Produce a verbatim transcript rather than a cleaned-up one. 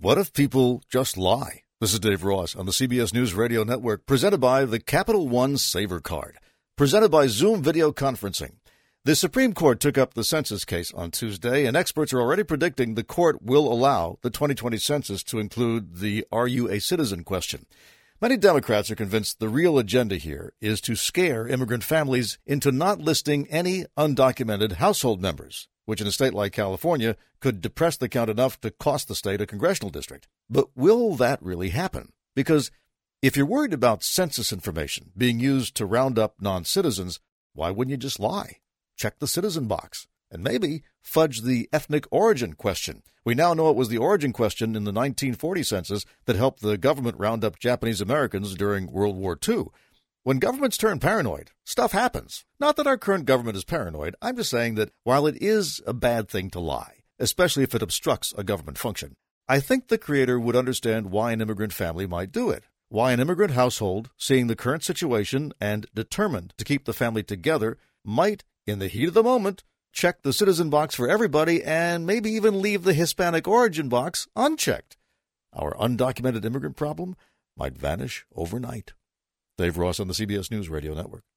What if people just lie? This is Dave Ross on the C B S News Radio Network, presented by the Capital One Saver Card, presented by Zoom Video Conferencing. The Supreme Court took up the census case on Tuesday, and experts are already predicting the court will allow the twenty twenty census to include the "Are you a citizen?" question. Many Democrats are convinced the real agenda here is to scare immigrant families into not listing any undocumented household members, which in a state like California could depress the count enough to cost the state a congressional district. But will that really happen? Because if you're worried about census information being used to round up non-citizens, why wouldn't you just lie? Check the citizen box, and maybe fudge the ethnic origin question. We now know it was the origin question in the nineteen forty census that helped the government round up Japanese Americans during World War Two. When governments turn paranoid, stuff happens. Not that our current government is paranoid. I'm just saying that while it is a bad thing to lie, especially if it obstructs a government function, I think the Creator would understand why an immigrant family might do it. Why an immigrant household, seeing the current situation and determined to keep the family together, might, in the heat of the moment, check the citizen box for everybody and maybe even leave the Hispanic origin box unchecked. Our undocumented immigrant problem might vanish overnight. Dave Ross on the C B S News Radio Network.